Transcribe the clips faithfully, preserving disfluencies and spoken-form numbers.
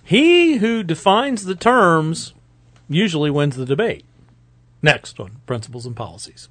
He who defines the terms usually wins the debate. Next on Principles and Policies.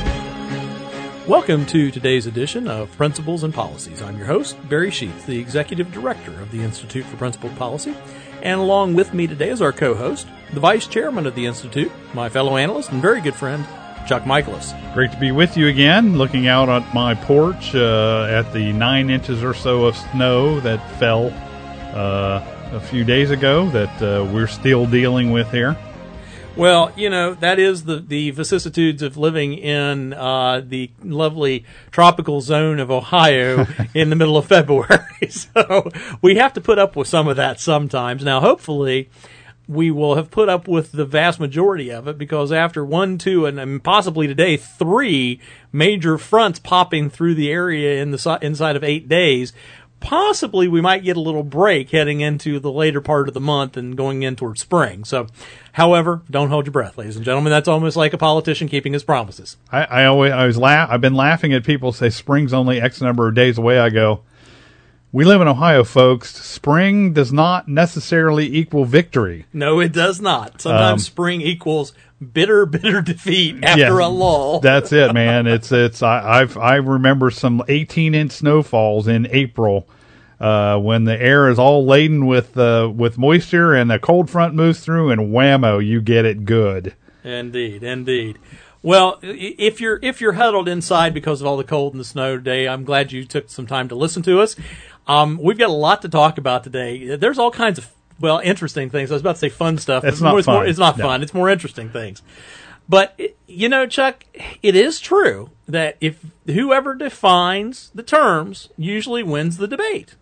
Welcome to today's edition of Principles and Policies. I'm your host, Barry Sheets, the Executive Director of the Institute for Principled Policy. And along with me today is our co-host, the Vice Chairman of the Institute, my fellow analyst and very good friend, Chuck Michaelis. Great to be with you again, looking out on my porch uh, at the nine inches or so of snow that fell uh, a few days ago that uh, we're still dealing with here. Well, you know, that is the, the vicissitudes of living in uh, the lovely tropical zone of Ohio in the middle of February. So we have to put up with some of that sometimes. Now, hopefully, we will have put up with the vast majority of it, because after one, two, and, and possibly today, three major fronts popping through the area in the inside of eight days, possibly we might get a little break heading into the later part of the month and going in towards spring. So, however, don't hold your breath, ladies and gentlemen. That's almost like a politician keeping his promises. I, I always, I was laugh. I've been laughing at people say spring's only X number of days away. I go, we live in Ohio, folks. Spring does not necessarily equal victory. No, it does not. Sometimes um, spring equals bitter, bitter defeat after yeah, a lull. That's it, man. It's it's. I, I've I remember some eighteen inch snowfalls in April, uh, when the air is all laden with uh, with moisture and the cold front moves through, and whammo, you get it good. Indeed, indeed. Well, if you're if you're huddled inside because of all the cold and the snow today, I'm glad you took some time to listen to us. Um, we've got a lot to talk about today. There's all kinds of, well, interesting things. I was about to say fun stuff. It's not more, it's fun. More, it's not no. fun. It's more interesting things. But, you know, Chuck, it is true that if whoever defines the terms usually wins the debate.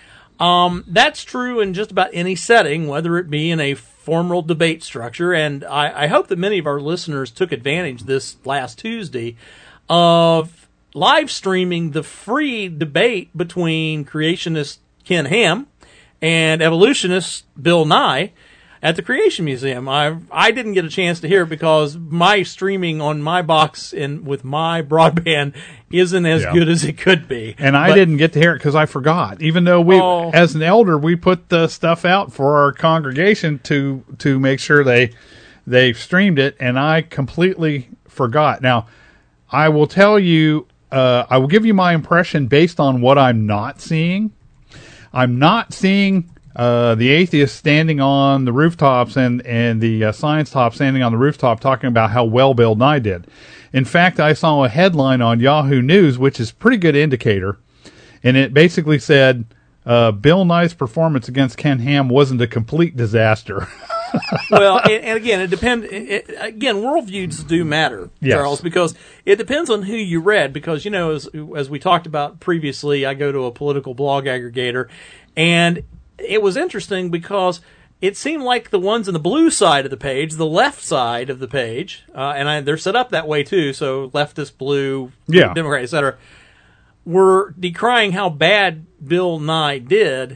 Um, that's true in just about any setting, whether it be in a formal debate structure. And I, I hope that many of our listeners took advantage this last Tuesday of live streaming the free debate between creationist Ken Ham and evolutionist Bill Nye at the Creation Museum. I I didn't get a chance to hear it because my streaming on my box and with my broadband isn't as yeah. good as it could be. And I but, didn't get to hear it because I forgot. Even though we, oh, as an elder, we put the stuff out for our congregation to to make sure they they streamed it, and I completely forgot. Now, I will tell you. Uh, I will give you my impression based on what I'm not seeing. I'm not seeing uh, the atheists standing on the rooftops and, and the uh, science top standing on the rooftop talking about how well Bill Nye did. In fact, I saw a headline on Yahoo News, which is a pretty good indicator, and it basically said, uh, Bill Nye's performance against Ken Ham wasn't a complete disaster. Well, and, and again, it depends. Again, worldviews do matter, yes. Charles, because it depends on who you read. Because, you know, as, as we talked about previously, I go to a political blog aggregator, and it was interesting because it seemed like the ones on the blue side of the page, the left side of the page, uh, and I, they're set up that way too, so leftist, blue, yeah. Democrat, et cetera, were decrying how bad Bill Nye did.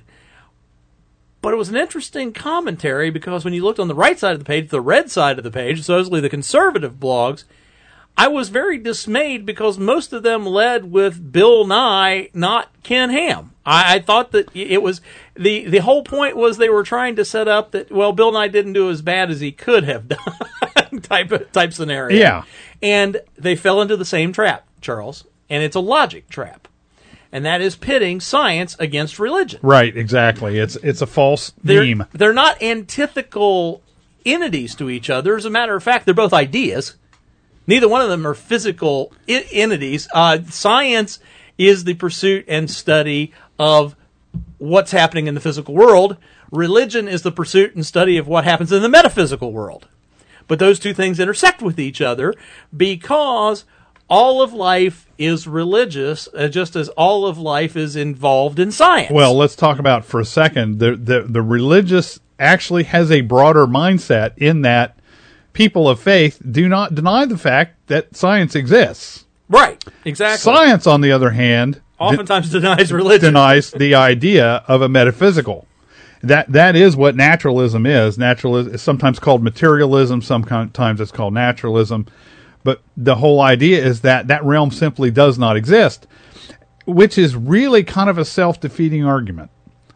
But it was an interesting commentary because when you looked on the right side of the page, the red side of the page, supposedly the conservative blogs, I was very dismayed because most of them led with Bill Nye, not Ken Ham. I, I thought that it was, the, the whole point was they were trying to set up that, well, Bill Nye didn't do as bad as he could have done type of, type scenario. Yeah. And they fell into the same trap, Charles, and it's a logic trap. And that is pitting science against religion. Right, exactly. It's it's a false they're, meme. They're not antithetical entities to each other. As a matter of fact, they're both ideas. Neither one of them are physical I- entities. Uh, science is the pursuit and study of what's happening in the physical world. Religion is the pursuit and study of what happens in the metaphysical world. But those two things intersect with each other because all of life is religious, uh, just as all of life is involved in science. Well, let's talk about for a second. The, the, the religious actually has a broader mindset in that people of faith do not deny the fact that science exists. Right, exactly. Science, on the other hand, oftentimes de- denies religion. Denies the idea of a metaphysical. That that is what naturalism is. Naturalism is sometimes called materialism, sometimes it's called naturalism. But the whole idea is that that realm simply does not exist, which is really kind of a self-defeating argument.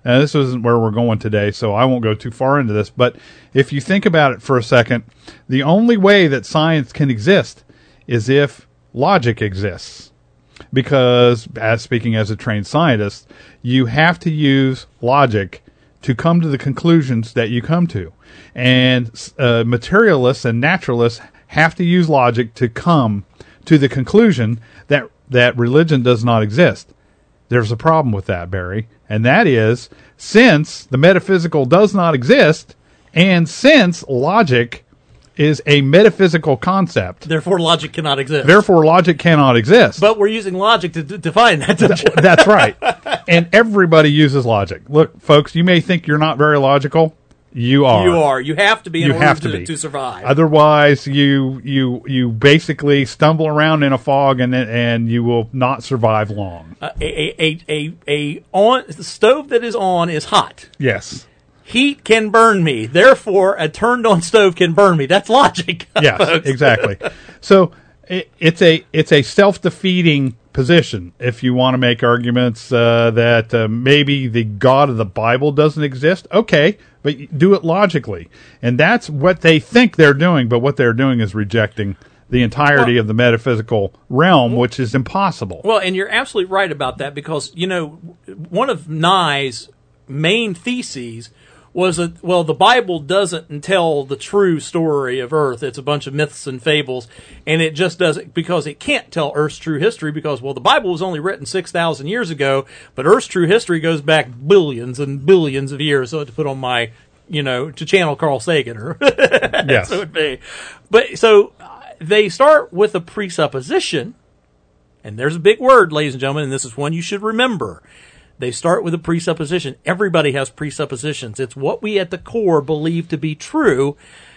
Now, this isn't where we're going today, so I won't go too far into this. But if you think about it for a second, the only way that science can exist is if logic exists. Because, as speaking as a trained scientist, you have to use logic to come to the conclusions that you come to. And uh, materialists and naturalists have to use logic to come to the conclusion that, that religion does not exist. There's a problem with that, Barry, and that is, since the metaphysical does not exist, and since logic is a metaphysical concept, therefore logic cannot exist. Therefore logic cannot exist. But we're using logic to d- define that. Th- that's right. And everybody uses logic. Look, folks, you may think you're not very logical. You are. You are. You have to be in you order have to, to, be. to survive. Otherwise, you you you basically stumble around in a fog, and and you will not survive long. Uh, a, a a a on the stove that is on is hot. Yes. Heat can burn me. Therefore, a turned on stove can burn me. That's logic. Yes, folks. Exactly. So it, it's a it's a self-defeating position if you want to make arguments uh, that uh, maybe the God of the Bible doesn't exist. Okay, but do it logically. And that's what they think they're doing, but what they're doing is rejecting the entirety well, of the metaphysical realm, which is impossible. Well, and you're absolutely right about that because, you know, one of Nye's main theses was that, well, the Bible doesn't tell the true story of Earth. It's a bunch of myths and fables, and it just doesn't, because it can't tell Earth's true history because, well, the Bible was only written six thousand years ago, but Earth's true history goes back billions and billions of years, so to put on my, you know, to channel Carl Sagan, or yes. So it would be. But, so, they start with a presupposition, and there's a big word, ladies and gentlemen, and this is one you should remember. They start with a presupposition. Everybody has presuppositions. It's what we at the core believe to be true,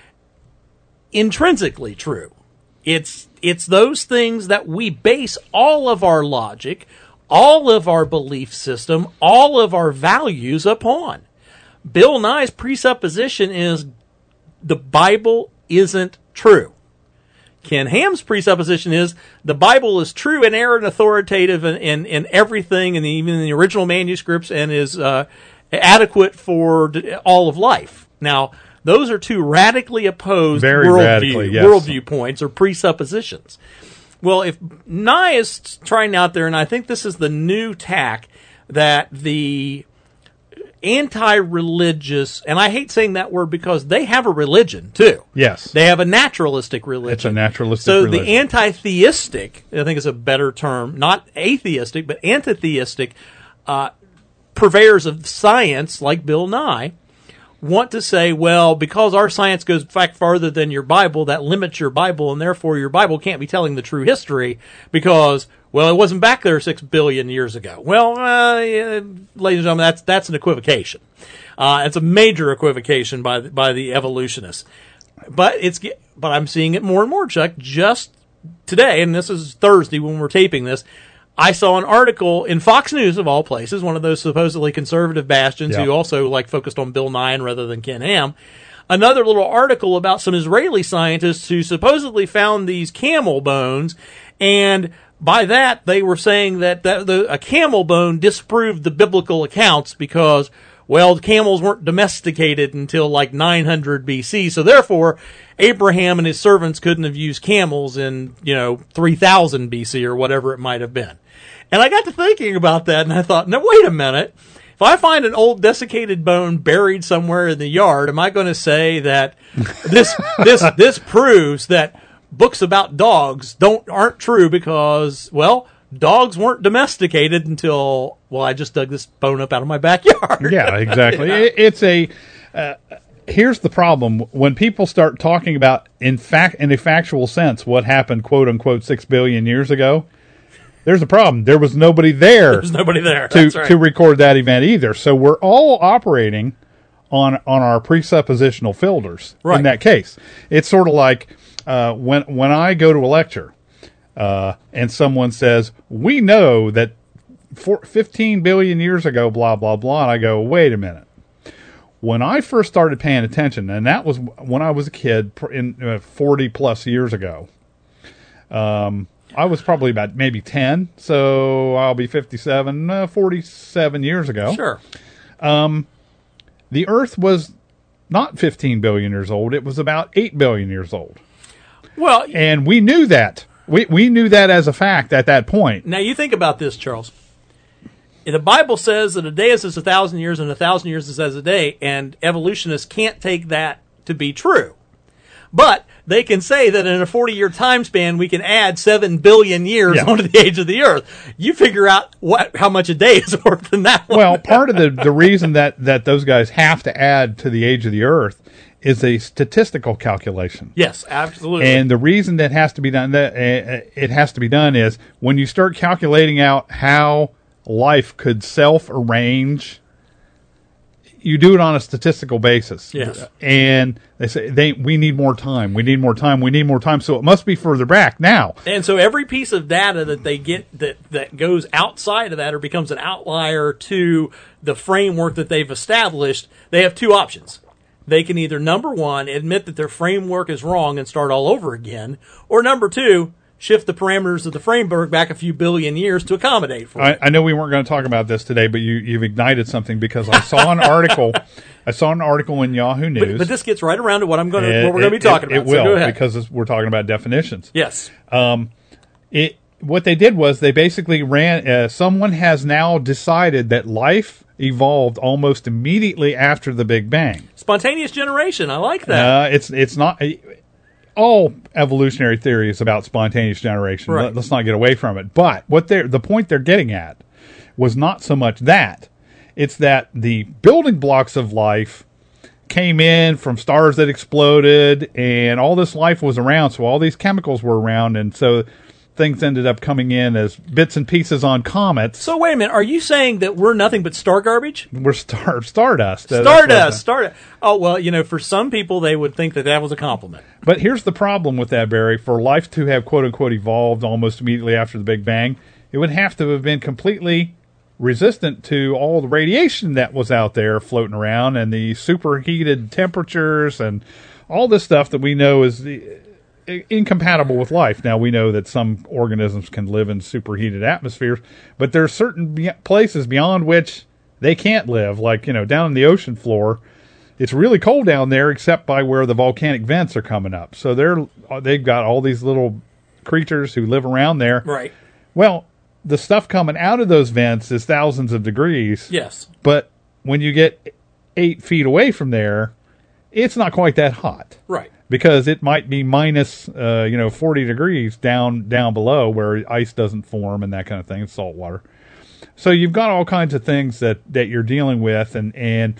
intrinsically true. It's it's those things that we base all of our logic, all of our belief system, all of our values upon. Bill Nye's presupposition is the Bible isn't true. Ken Ham's presupposition is the Bible is true, inerrant, authoritative, and in, in, in everything, and even in the original manuscripts, and is uh, adequate for all of life. Now, those are two radically opposed Very worldview, radically, yes. worldview points or presuppositions. Well, if Nye is trying out there, and I think this is the new tack that the anti-religious, and I hate saying that word because they have a religion too. Yes. They have a naturalistic religion. It's a naturalistic so religion. So the anti-theistic, I think is a better term, not atheistic, but anti-theistic uh, purveyors of science, like Bill Nye, want to say, well, because our science goes back farther than your Bible, that limits your Bible, and therefore your Bible can't be telling the true history because, well, it wasn't back there six billion years ago. Well, uh, yeah, ladies and gentlemen, that's that's an equivocation. Uh, it's a major equivocation by the, by the evolutionists. But it's but I'm seeing it more and more, Chuck. Just today, and this is Thursday when we're taping this, I saw an article in Fox News, of all places, one of those supposedly conservative bastions yeah. who also like focused on Bill Nye rather than Ken Ham. Another little article about some Israeli scientists who supposedly found these camel bones, and by that they were saying that, that the, a camel bone disproved the biblical accounts because, well, camels weren't domesticated until like nine hundred B C, so therefore Abraham and his servants couldn't have used camels in, you know, three thousand B C or whatever it might have been. And I got to thinking about that, and I thought, no, wait a minute. If I find an old desiccated bone buried somewhere in the yard, am I going to say that this this this proves that books about dogs don't aren't true because, well, dogs weren't domesticated until, well, I just dug this bone up out of my backyard. Yeah, exactly. Yeah. It, it's a uh, here's the problem: when people start talking about, in fact, in a factual sense, what happened, quote unquote, six billion years ago. There's a problem. There was nobody there. There's nobody there. to That's right. to record that event either. So we're all operating on on our presuppositional filters right. in that case. It's sort of like uh, when when I go to a lecture uh, and someone says, "We know that for fifteen billion years ago, blah blah blah," and I go, "Wait a minute." When I first started paying attention, and that was when I was a kid, in uh, forty plus years ago. Um. I was probably about maybe ten, so I'll be fifty-seven, uh, forty-seven years ago. Sure. um, the Earth was not fifteen billion years old. It was about eight billion years old. Well, and we knew that. We we knew that as a fact at that point. Now you think about this, Charles. The Bible says that a day is as a thousand years, and a thousand years is as a day, and evolutionists can't take that to be true. But they can say that in a forty-year time span, we can add seven billion years yeah. onto the age of the Earth. You figure out what how much a day is worth in that one. Well, part of the, the reason that, that those guys have to add to the age of the Earth is a statistical calculation. Yes, absolutely. And the reason that has to be done, that uh, it has to be done, is when you start calculating out how life could self-arrange, you do it on a statistical basis. Yes. And they say they we need more time. We need more time. We need more time. So it must be further back now. And so every piece of data that they get that, that goes outside of that or becomes an outlier to the framework that they've established, they have two options. They can either, number one, admit that their framework is wrong and start all over again, or number two, shift the parameters of the framework back a few billion years to accommodate for it. I, I know we weren't going to talk about this today, but you, you've ignited something, because I saw an article. I saw an article in Yahoo News. But, but this gets right around to what I'm going to, it, what we're going to be talking it, about. It will, so go ahead. because we're talking about definitions. Yes. Um, it. What they did was they basically ran. Uh, someone has now decided that life evolved almost immediately after the Big Bang. Spontaneous generation. I like that. Uh, it's it's not. All evolutionary theory is about spontaneous generation. Right. Let, let's not get away from it. But what they're the point they're getting at was not so much that. It's that the building blocks of life came in from stars that exploded, and all this life was around. So all these chemicals were around, and so things ended up coming in as bits and pieces on comets. So wait a minute, are you saying that we're nothing but star garbage? We're star stardust. Stardust, stardust. Oh, well, you know, for some people, they would think that that was a compliment. But here's the problem with that, Barry. For life to have quote-unquote evolved almost immediately after the Big Bang, it would have to have been completely resistant to all the radiation that was out there floating around, and the superheated temperatures and all this stuff that we know is the incompatible with life. Now, we know that some organisms can live in superheated atmospheres, but there are certain be- places beyond which they can't live, like, you know, down in the ocean floor. It's really cold down there, except by where the volcanic vents are coming up. So they're they've got all these little creatures who live around there. Right. Well, the stuff coming out of those vents is thousands of degrees. Yes. But when you get eight feet away from there, it's not quite that hot. Right. Because it might be minus, uh, you know, forty degrees down down below, where ice doesn't form and that kind of thing. It's salt water. So you've got all kinds of things that, that you're dealing with, and and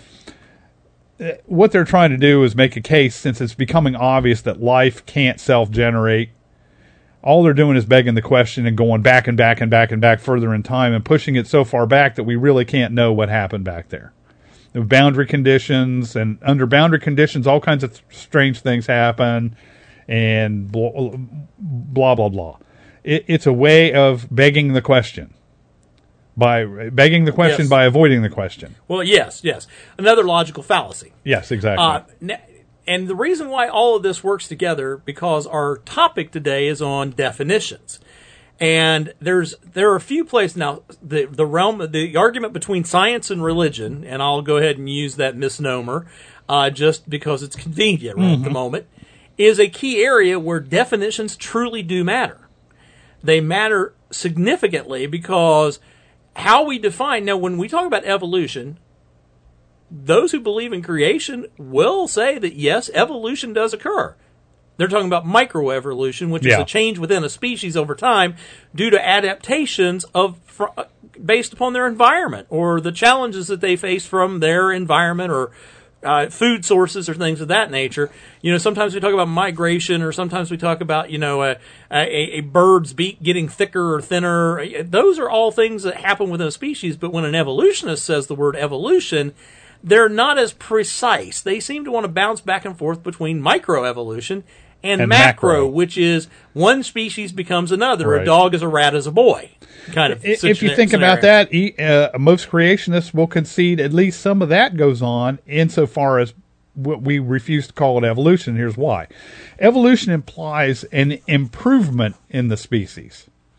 what they're trying to do is make a case, since it's becoming obvious that life can't self-generate. All they're doing is begging the question and going back and back and back and back further in time and pushing it so far back that we really can't know what happened back there. Boundary conditions, and under boundary conditions, all kinds of th- strange things happen, and blah, blah, blah, blah. It, it's a way of begging the question. By begging the question, yes. by avoiding the question. Well, yes, yes. Another logical fallacy. Yes, exactly. Uh, and the reason why all of this works together, because our topic today is on definitions. And there's there are a few places now. The the realm, the argument between science and religion, and I'll go ahead and use that misnomer, uh, just because it's convenient right mm-hmm. at the moment, is a key area where definitions truly do matter. They matter significantly because how we define, now when we talk about evolution, those who believe in creation will say that yes, evolution does occur. They're talking about microevolution, which yeah. is a change within a species over time due to adaptations of fr- based upon their environment or the challenges that they face from their environment or uh, food sources or things of that nature. You know, sometimes we talk about migration, or sometimes we talk about, you know, a, a, a bird's beak getting thicker or thinner. Those are all things that happen within a species, but when an evolutionist says the word evolution, they're not as precise. They seem to want to bounce back and forth between microevolution and, and macro, macro, which is one species becomes another. Right. A dog is a rat is a boy, kind of. If you think scenario. about that, uh, most creationists will concede at least some of that goes on insofar as what we refuse to call it evolution. Here's why. Evolution implies an improvement in the species.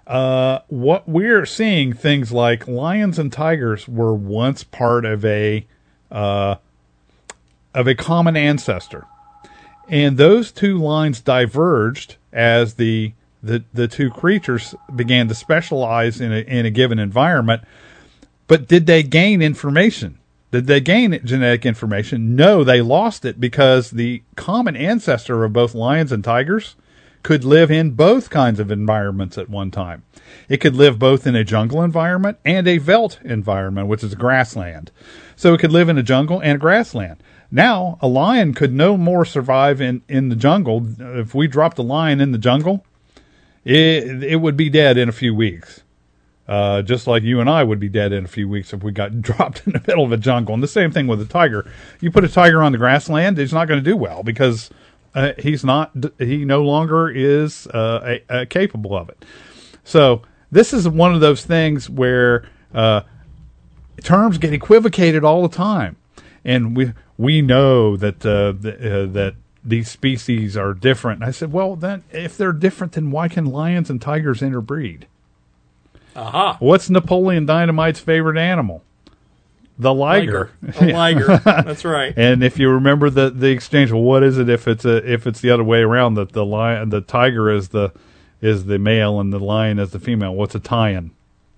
uh, what we're seeing, things like lions and tigers were once part of a uh, of a common ancestor, and those two lines diverged as the the the two creatures began to specialize in a, in a given environment. But did they gain information? Did they gain genetic information? No, they lost it because the common ancestor of both lions and tigers could live in both kinds of environments at one time. It could live both in a jungle environment and a veldt environment, which is grassland. So it could live in a jungle and a grassland. Now, a lion could no more survive in, in the jungle. If we dropped a lion in the jungle, it, it would be dead in a few weeks. Uh, just like you and I would be dead in a few weeks if we got dropped in the middle of a jungle. And the same thing with a tiger. You put a tiger on the grassland, he's not going to do well because uh, he's not. He no longer is uh, a, a capable of it. So this is one of those things where uh, terms get equivocated all the time, and we we know that uh, the, uh, that these species are different. And I said, well, then if they're different, then why can lions and tigers interbreed? Aha. Uh-huh. What's Napoleon Dynamite's favorite animal? The liger. liger. A liger. That's right. And if you remember the, the exchange, well, what is it if it's a, if it's the other way around, that the lion, the tiger is the is the male and the lion is the female? What's a tie-in?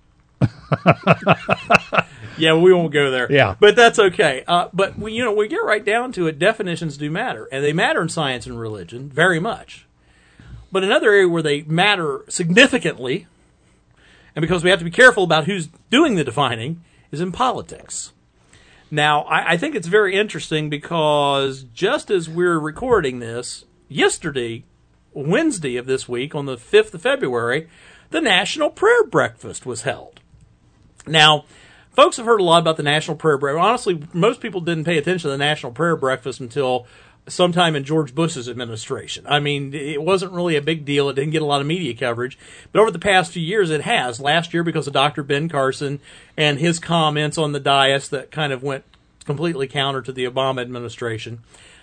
Yeah, we won't go there. Yeah, but that's okay. Uh, but we, you know, we get right down to it. Definitions do matter, and they matter in science and religion very much. But another area where they matter significantly, and because we have to be careful about who's doing the defining, is in politics. Now, I, I think it's very interesting because just as we're recording this, yesterday, Wednesday of this week, on the fifth of February, the National Prayer Breakfast was held. Now, folks have heard a lot about the National Prayer Breakfast. Honestly, most people didn't pay attention to the National Prayer Breakfast until sometime in George Bush's administration. I mean, it wasn't really a big deal. It didn't get a lot of media coverage. But over the past few years, it has. Last year, because of Doctor Ben Carson and his comments on the dais that kind of went completely counter to the Obama administration.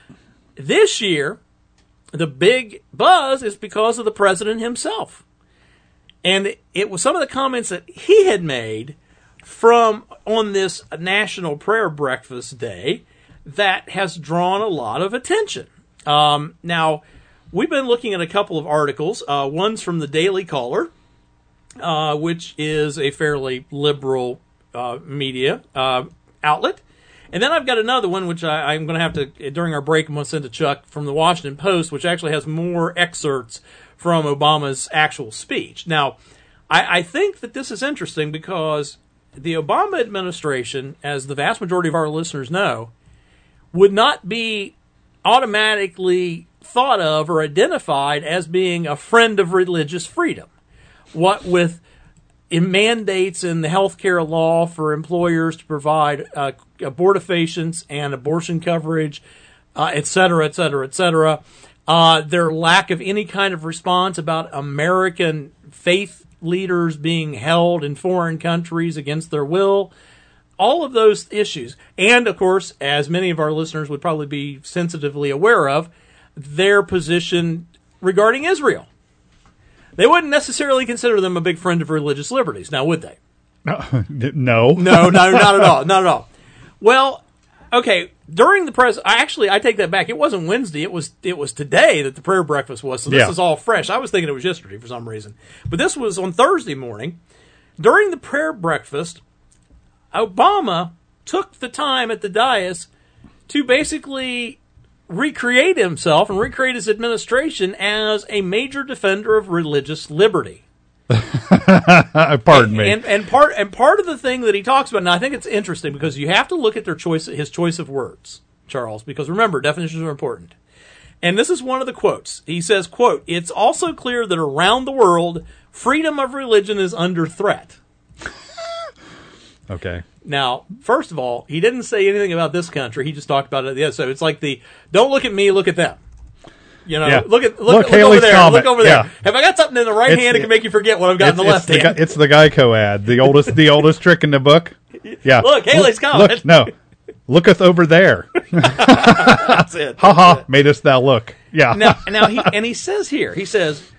This year, the big buzz is because of the president himself. And it was some of the comments that he had made from on this National Prayer Breakfast Day that has drawn a lot of attention. Um, now, we've been looking at a couple of articles. Uh, one's from the Daily Caller, uh, which is a fairly liberal uh, media uh, outlet. And then I've got another one, which I, I'm going to have to, during our break, I'm going to send to Chuck, from the Washington Post, which actually has more excerpts from Obama's actual speech. Now, I, I think that this is interesting because the Obama administration, as the vast majority of our listeners know, would not be automatically thought of or identified as being a friend of religious freedom. What with in mandates in the healthcare law for employers to provide uh, abortifacients and abortion coverage, uh, et cetera, et cetera, et cetera, uh, their lack of any kind of response about American faith leaders being held in foreign countries against their will, all of those issues. And, of course, as many of our listeners would probably be sensitively aware of, their position regarding Israel. They wouldn't necessarily consider them a big friend of religious liberties, now would they? No. No, no, not at all. Not at all. Well, okay, during the press, I actually, I take that back. It wasn't Wednesday. It was it was today that the prayer breakfast was, so this yeah. is all fresh. I was thinking it was yesterday for some reason. But this was on Thursday morning. During the prayer breakfast, Obama took the time at the dais to basically recreate himself and recreate his administration as a major defender of religious liberty. Pardon and, me. And, and part and part of the thing that he talks about, and I think it's interesting because you have to look at their choice, his choice of words, Charles, because remember, definitions are important. And this is one of the quotes. He says, quote, "It's also clear that around the world, freedom of religion is under threat." Okay. Now, first of all, he didn't say anything about this country. He just talked about it. Yeah, so it's like the "don't look at me, look at them." You know, yeah. look at look, look, look over there. comment. Look over there. Yeah. Have I got something in the right it's, hand that can make you forget what I've got in the left it's hand? The, it's the Geico ad, the oldest, the oldest trick in the book. Yeah. Look, Haley's coming. Look, no, looketh over there. That's it. Ha ha! Made us thou look. Yeah. Now, now he and he says here. He says,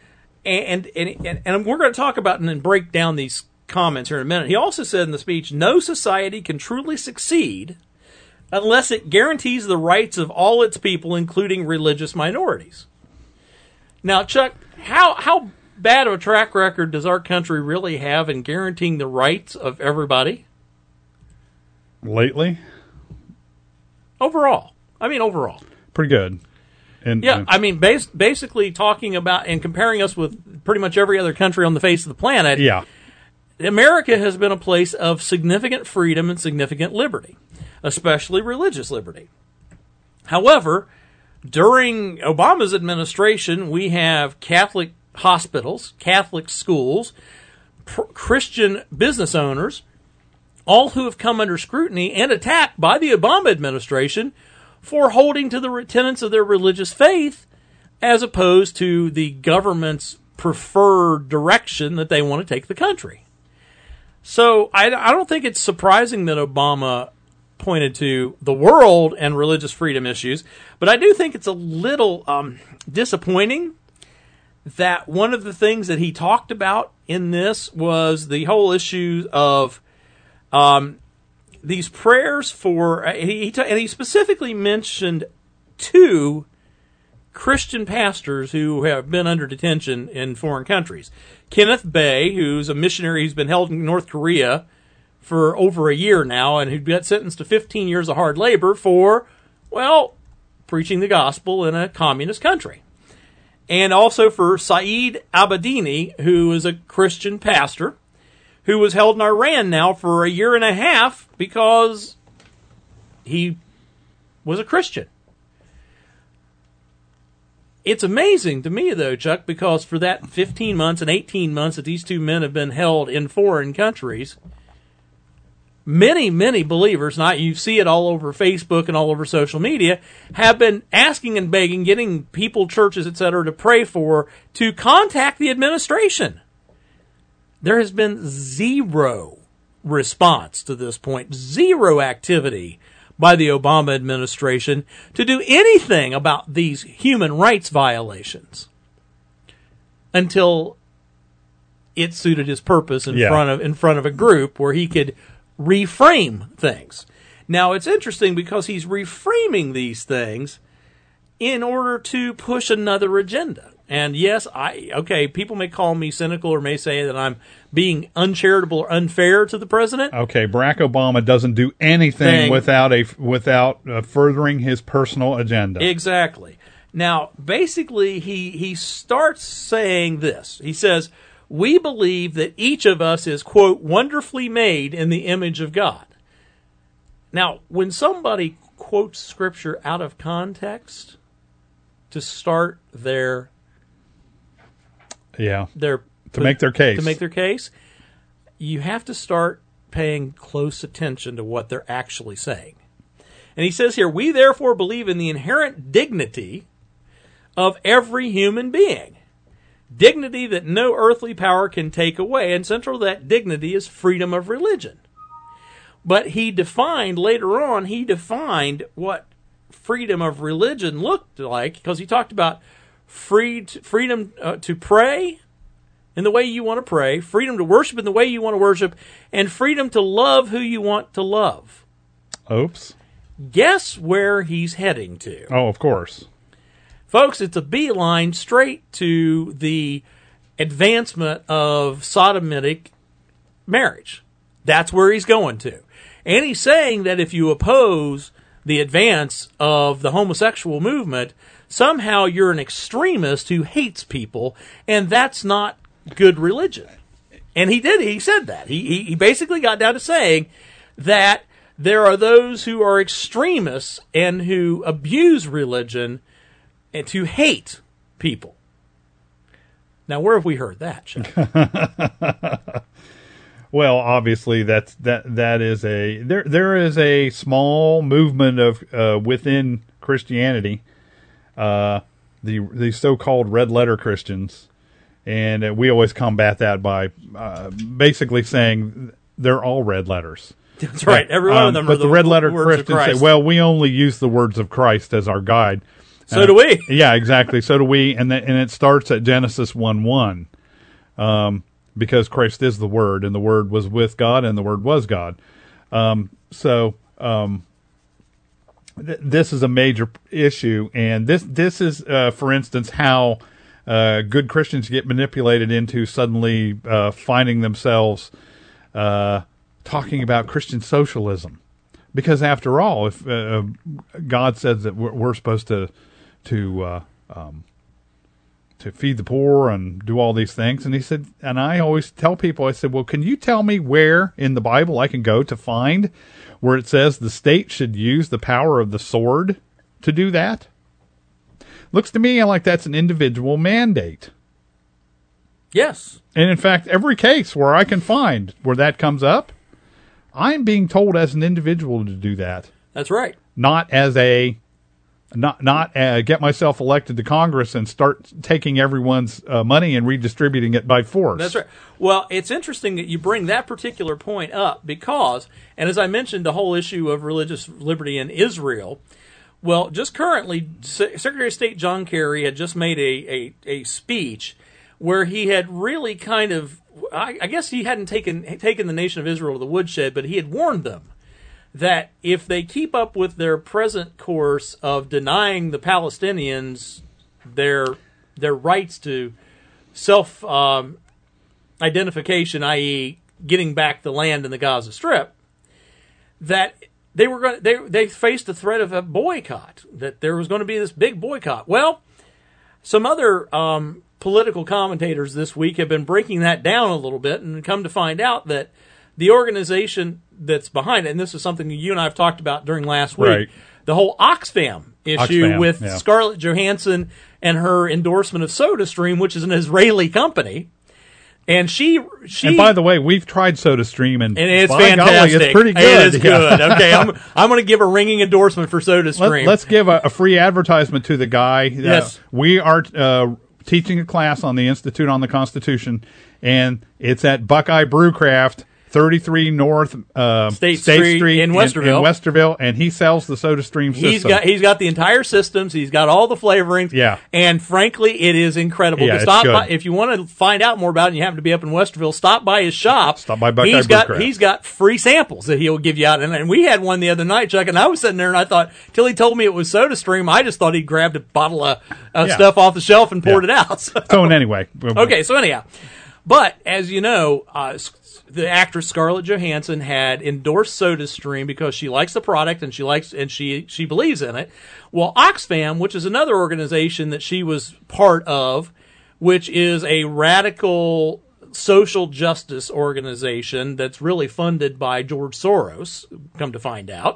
And, and, and, and we're going to talk about and then break down these comments here in a minute. He also said in the speech, no society can truly succeed unless it guarantees the rights of all its people, including religious minorities. Now, Chuck, how how bad of a track record does our country really have in guaranteeing the rights of everybody? Lately? Overall. I mean, overall. Pretty good. And, yeah, and, I mean, bas- basically talking about and comparing us with pretty much every other country on the face of the planet. Yeah. America has been a place of significant freedom and significant liberty, especially religious liberty. However, during Obama's administration, we have Catholic hospitals, Catholic schools, pr- Christian business owners, all who have come under scrutiny and attacked by the Obama administration for holding to the tenets of their religious faith as opposed to the government's preferred direction that they want to take the country. So I, I don't think it's surprising that Obama pointed to the world and religious freedom issues, but I do think it's a little um, disappointing that one of the things that he talked about in this was the whole issue of um, these prayers for, uh, he, he and he specifically mentioned two Christian pastors who have been under detention in foreign countries. Kenneth Bae, who's a missionary who's been held in North Korea for over a year now, and who got sentenced to fifteen years of hard labor for, well, preaching the gospel in a communist country. And also for Saeed Abedini, who is a Christian pastor, who was held in Iran now for a year and a half because he was a Christian. It's amazing to me, though, Chuck, because for that fifteen months and eighteen months that these two men have been held in foreign countries, many, many believers, not you see it all over Facebook and all over social media, have been asking and begging, getting people, churches, et cetera, to pray for, to contact the administration. There has been zero response to this point, zero activity by the Obama administration to do anything about these human rights violations until it suited his purpose in yeah. front of in front of a group where he could reframe things. Now, it's interesting because he's reframing these things in order to push another agenda. And yes, I okay, people may call me cynical or may say that I'm being uncharitable or unfair to the president. Okay, Barack Obama doesn't do anything Thing. without a without uh, furthering his personal agenda. Exactly. Now, basically, he he starts saying this. He says, "We believe that each of us is, quote, wonderfully made in the image of God." Now, when somebody quotes scripture out of context to start their Yeah, their to make their case. To make their case, you have to start paying close attention to what they're actually saying. And he says here, "We therefore believe in the inherent dignity of every human being, dignity that no earthly power can take away, and central to that dignity is freedom of religion." But he defined, later on, he defined what freedom of religion looked like, because he talked about Free to, freedom uh, to pray in the way you want to pray, freedom to worship in the way you want to worship, and freedom to love who you want to love. Oops. Guess where he's heading to? Oh, of course. Folks, it's a beeline straight to the advancement of sodomitic marriage. That's where he's going to. And he's saying that if you oppose the advance of the homosexual movement, somehow you're an extremist who hates people, and that's not good religion. And he did. He said that. He, he basically got down to saying that there are those who are extremists and who abuse religion and to hate people. Now, where have we heard that, Chuck? Well, obviously, that's that that is a there. There is a small movement of uh, within Christianity. Uh, the the so-called red letter Christians, and uh, we always combat that by uh, basically saying they're all red letters. That's right. Every one um, of them but are the, the red letter words Christians say, well, we only use the words of Christ as our guide. So uh, do we. Yeah, exactly. So do we. And, the, and it starts at Genesis one one. Um, because Christ is the Word, and the Word was with God, and the Word was God. Um, so um, th- this is a major issue, and this this is, uh, for instance, how uh, good Christians get manipulated into suddenly uh, finding themselves uh, talking about Christian socialism. Because after all, if uh, God says that we're, we're supposed to to uh, um, to feed the poor and do all these things. And he said, and I always tell people, I said, well, can you tell me where in the Bible I can go to find where it says the state should use the power of the sword to do that? Looks to me like that's an individual mandate. Yes. And in fact, every case where I can find where that comes up, I'm being told as an individual to do that. That's right. Not as a Not not uh, get myself elected to Congress and start taking everyone's uh, money and redistributing it by force. That's right. Well, it's interesting that you bring that particular point up because, and as I mentioned, the whole issue of religious liberty in Israel. Well, just currently, Secretary of State John Kerry had just made a, a, a speech where he had really kind of, I, I guess he hadn't taken taken the nation of Israel to the woodshed, but he had warned them that if they keep up with their present course of denying the Palestinians their their rights to self um, identification, that is, getting back the land in the Gaza Strip, that they were going they they faced the threat of a boycott. That there was going to be this big boycott. Well, some other um, political commentators this week have been breaking that down a little bit and come to find out that the organization that's behind it, and this is something you and I have talked about during last week, right. the whole Oxfam issue Oxfam, with yeah. Scarlett Johansson and her endorsement of SodaStream, which is an Israeli company. And she, she, and by the way, we've tried SodaStream, and, and it's by fantastic. Golly, it's pretty good. It is yeah. good. Okay, I'm, I'm going to give a ringing endorsement for SodaStream. Let, let's give a, a free advertisement to the guy. Yes, uh, we are uh, teaching a class on the Institute on the Constitution, and it's at Buckeye Brewcraft. thirty-three North uh, State, State Street, Street in in Westerville. in Westerville, and he sells the SodaStream system. He's got he's got the entire systems. He's got all the flavorings. Yeah, and frankly, it is incredible. Yeah, to it's stop good. by, if you want to find out more about it, and you happen to be up in Westerville, stop by his shop. Stop by Buckeye He's got Brewcraft. he's got free samples that he'll give you out, and, and we had one the other night, Chuck. And I was sitting there, and I thought, till he told me it was SodaStream, I just thought he grabbed a bottle of uh, Yeah. stuff off the shelf and poured Yeah. it out. So, so anyway, okay, so anyhow, but as you know, uh, the actress Scarlett Johansson had endorsed SodaStream because she likes the product and she likes and she she believes in it. Well, Oxfam, which is another organization that she was part of, which is a radical social justice organization that's really funded by George Soros, come to find out,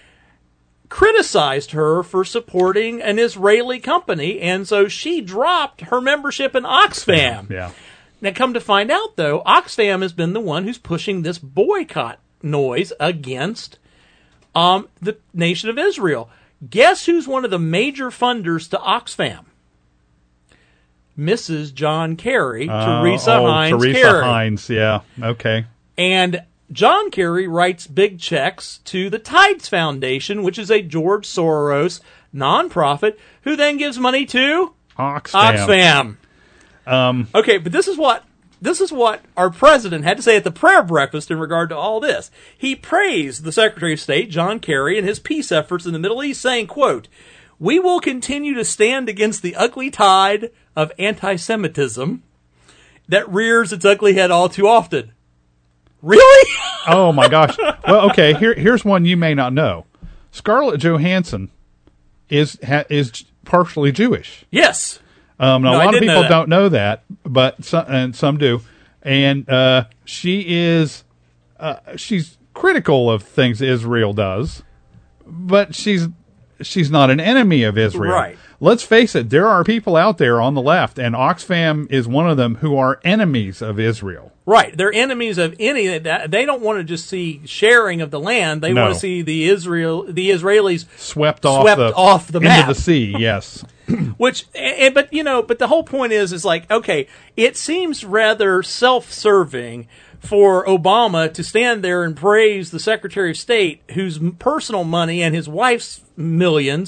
criticized her for supporting an Israeli company, and so she dropped her membership in Oxfam. Yeah. Now, come to find out, though, Oxfam has been the one who's pushing this boycott noise against um, the nation of Israel. Guess who's one of the major funders to Oxfam? Missus John Kerry, Uh, Teresa oh, Heinz Teresa Kerry. Heinz, yeah, okay. And John Kerry writes big checks to the Tides Foundation, which is a George Soros nonprofit, who then gives money to Oxfam. Oxfam. Um, okay, but this is what this is what our president had to say at the prayer breakfast in regard to all this. He praised the Secretary of State, John Kerry, and his peace efforts in the Middle East, saying, quote, "We will continue to stand against the ugly tide of anti-Semitism that rears its ugly head all too often." Really? Oh, my gosh. Well, okay, here, here's one you may not know. Scarlett Johansson is ha, is partially Jewish. Yes. Um, now No, a I lot of did know people that. don't know that, but some, and some do. And uh, she is uh, she's critical of things Israel does, but she's she's not an enemy of Israel. Right. Let's face it, there are people out there on the left, and Oxfam is one of them, who are enemies of Israel. Right. They're enemies of any that they don't want to just see sharing of the land. They No. want to see the Israel the Israelis Swept off Swept the off the into map. the sea. Yes. Which, and, but you know, but the whole point is, is like, okay, it seems rather self-serving for Obama to stand there and praise the Secretary of State, whose personal money and his wife's millions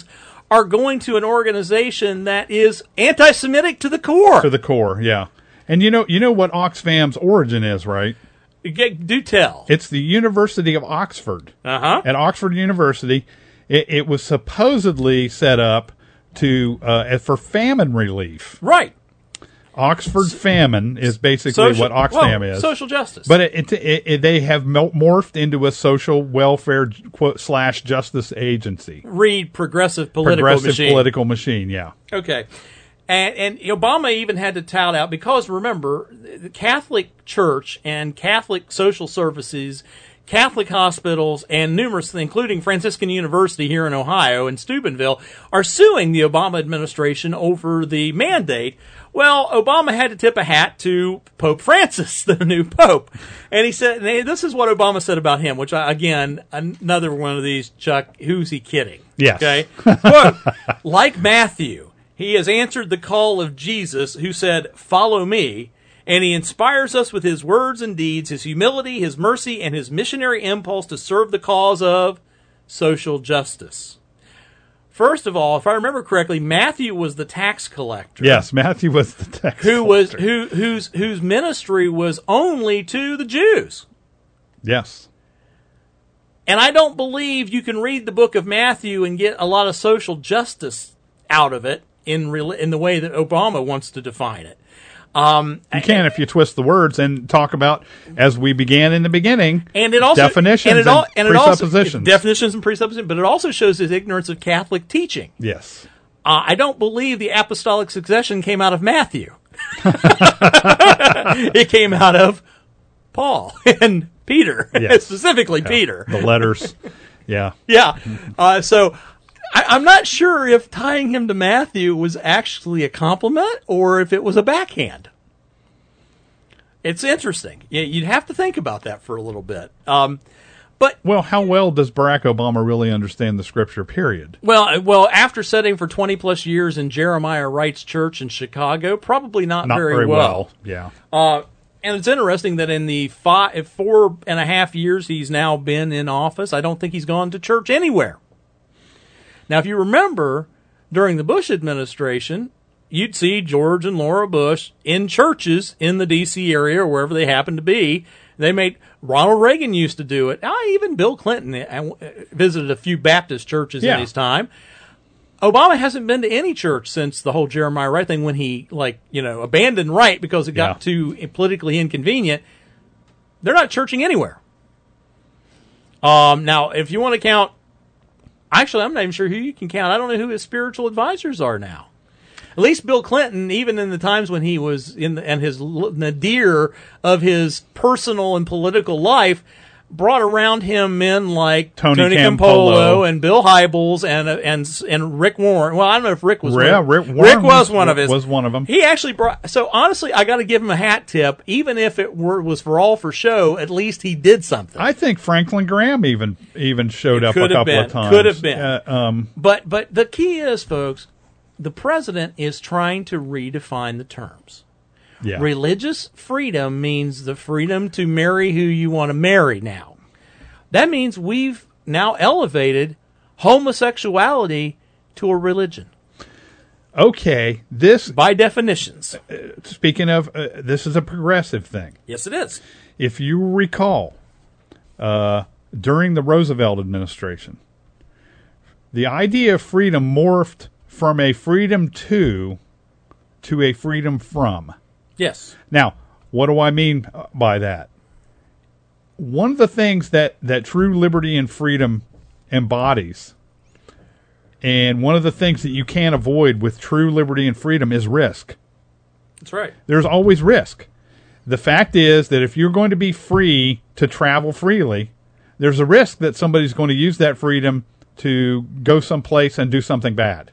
are going to an organization that is anti-Semitic to the core. To the core, yeah. And you know, you know what Oxfam's origin is, right? Do tell. It's the University of Oxford. Uh-huh. At Oxford University, it, it was supposedly set up to uh, for famine relief. Right. Oxford famine is basically social, what Oxfam well, is. Social justice. But it, it, it, they have morphed into a social welfare quote, slash justice agency. Read progressive political progressive machine. political machine, yeah. Okay. And, and Obama even had to tout out, because remember, the Catholic Church and Catholic social services, Catholic hospitals, and numerous, including Franciscan University here in Ohio and Steubenville, are suing the Obama administration over the mandate. Well, Obama had to tip a hat to Pope Francis, the new pope. And he said, and this is what Obama said about him, which, I, again, another one of these, Chuck, who's he kidding? Yes. Okay? Quote, like Matthew, he has answered the call of Jesus, who said, "Follow me," and he inspires us with his words and deeds, his humility, his mercy, and his missionary impulse to serve the cause of social justice. First of all, if I remember correctly, Matthew was the tax collector. Yes, Matthew was the tax who collector. was who whose whose ministry was only to the Jews. Yes. And I don't believe you can read the book of Matthew and get a lot of social justice out of it in real, in the way that Obama wants to define it. Um, you can if you twist the words and talk about, as we began in the beginning, and it also, definitions and, it all, and, and presuppositions. It also, definitions and presuppositions, but it also shows his ignorance of Catholic teaching. Yes. Uh, I don't believe the apostolic succession came out of Matthew. It came out of Paul and Peter, yes. specifically yeah. Peter. The letters. Yeah. Yeah. Uh, so I, I'm not sure if tying him to Matthew was actually a compliment or if it was a backhand. It's interesting. You'd have to think about that for a little bit. Um, but well, how well does Barack Obama really understand the Scripture? Period. Well, well, after studying for twenty plus years in Jeremiah Wright's church in Chicago, probably not, not very, very well. well. Yeah. Uh, and it's interesting that in the five, four and a half years he's now been in office, I don't think he's gone to church anywhere. Now, if you remember, during the Bush administration, you'd see George and Laura Bush in churches in the D C area or wherever they happen to be. They made Ronald Reagan used to do it. Ah, even Bill Clinton visited a few Baptist churches yeah. in his time. Obama hasn't been to any church since the whole Jeremiah Wright thing, when he, like, you know, abandoned Wright because it got yeah. too politically inconvenient. They're not churching anywhere. Um, now, if you want to count, actually, I'm not even sure who you can count. I don't know who his spiritual advisors are now. At least Bill Clinton, even in the times when he was in the, and his nadir of his personal and political life, brought around him men like Tony, Tony Campolo. Campolo and Bill Hybels and uh, and and Rick Warren. Well, I don't know if Rick was yeah, one. Rick, Rick was one of his. Was one of them. He actually brought. So honestly, I got to give him a hat tip. Even if it were was for all for show, at least he did something. I think Franklin Graham even even showed it up a couple been. of times. Could have been. Uh, um, but but the key is, folks, the president is trying to redefine the terms. Yeah. Religious freedom means the freedom to marry who you want to marry now. That means we've now elevated homosexuality to a religion. Okay, this... By definitions. Uh, speaking of, uh, this is a progressive thing. Yes, it is. If you recall, uh, during the Roosevelt administration, the idea of freedom morphed from a freedom to to a freedom from. Yes. Now, what do I mean by that? One of the things that, that true liberty and freedom embodies, and one of the things that you can't avoid with true liberty and freedom, is risk. That's right. There's always risk. The fact is that if you're going to be free to travel freely, there's a risk that somebody's going to use that freedom to go someplace and do something bad.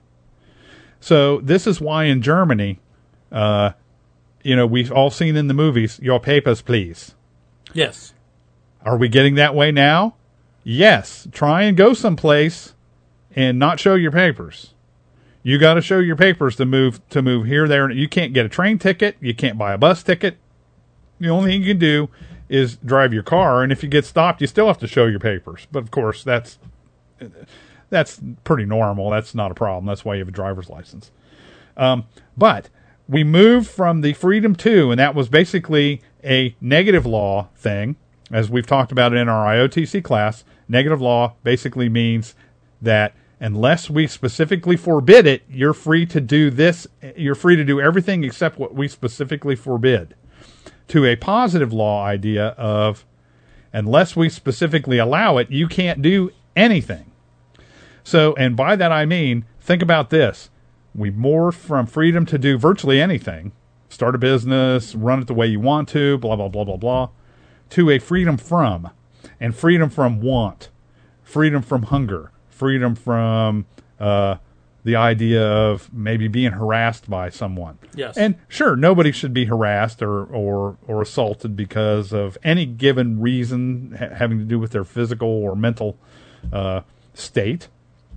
So this is why in Germany, uh, you know, we've all seen in the movies, your papers, please. Yes. Are we getting that way now? Yes. Try and go someplace and not show your papers. You got to show your papers to move to move here, there. You can't get a train ticket. You can't buy a bus ticket. The only thing you can do is drive your car, and if you get stopped, you still have to show your papers. But of course, that's that's pretty normal. That's not a problem. That's why you have a driver's license. Um, but we moved from the Freedom to, and that was basically a negative law thing, as we've talked about in our I O T C class. Negative law basically means that unless we specifically forbid it, you're free to do this. You're free to do everything except what we specifically forbid. To a positive law idea of, unless we specifically allow it, you can't do anything. So, and by that I mean, think about this. We morphed from freedom to do virtually anything, start a business, run it the way you want to, blah, blah, blah, blah, blah, to a freedom from, and freedom from want, freedom from hunger, freedom from uh, the idea of maybe being harassed by someone. Yes. And sure, nobody should be harassed or, or, or assaulted because of any given reason ha- having to do with their physical or mental uh, state.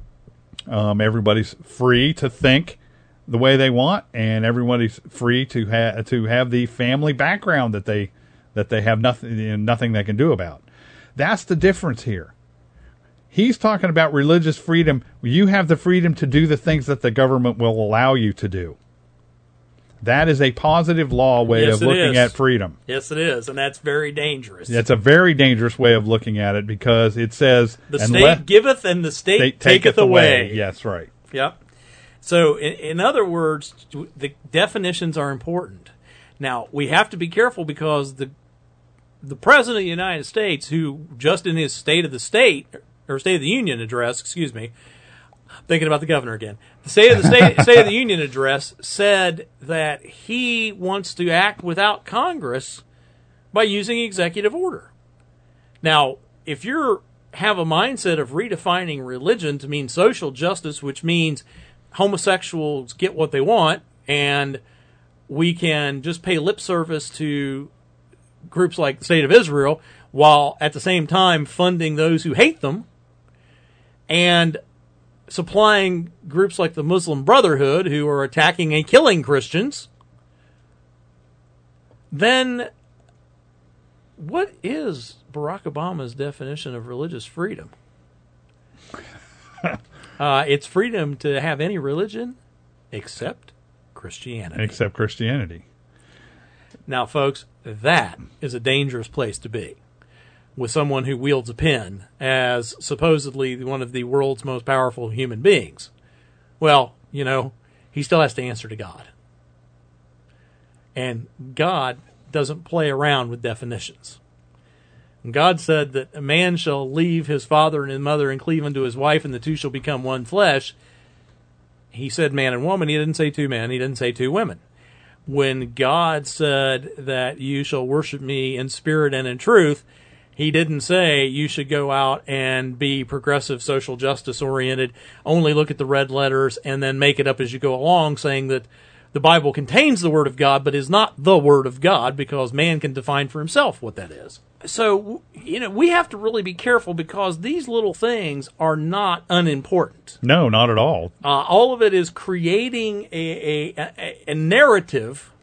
Um, everybody's free to think the way they want, and everybody's free to have to have the family background that they that they have nothing nothing they can do about. That's the difference here. He's talking about religious freedom. You have the freedom to do the things that the government will allow you to do. That is a positive law way yes, of looking is. at freedom. Yes, it is, and that's very dangerous. That's a very dangerous way of looking at it because it says, the state giveth and the state, state taketh, taketh away. away. Yes, right. Yep. So, in, in other words, the definitions are important. Now, we have to be careful because the the President of the United States, who just in his State of the State, or State of the Union address, excuse me, thinking about the governor again. The State of the State, State of the Union address said that he wants to act without Congress by using executive order. Now, if you have a mindset of redefining religion to mean social justice, which means homosexuals get what they want, and we can just pay lip service to groups like the State of Israel, while at the same time funding those who hate them, and supplying groups like the Muslim Brotherhood who are attacking and killing Christians, then what is Barack Obama's definition of religious freedom? uh, it's freedom to have any religion except Christianity. Except Christianity. Now, folks, that is a dangerous place to be, with someone who wields a pen as supposedly one of the world's most powerful human beings. Well, you know, he still has to answer to God. And God doesn't play around with definitions. And God said that a man shall leave his father and his mother and cleave unto his wife, and the two shall become one flesh. He said man and woman. He didn't say two men. He didn't say two women. When God said that you shall worship me in spirit and in truth, he didn't say you should go out and be progressive, social justice oriented, only look at the red letters and then make it up as you go along, saying that the Bible contains the Word of God but is not the Word of God, because man can define for himself what that is. So, you know, we have to really be careful because these little things are not unimportant. No, not at all. Uh, all of it is creating a, a, a, a narrative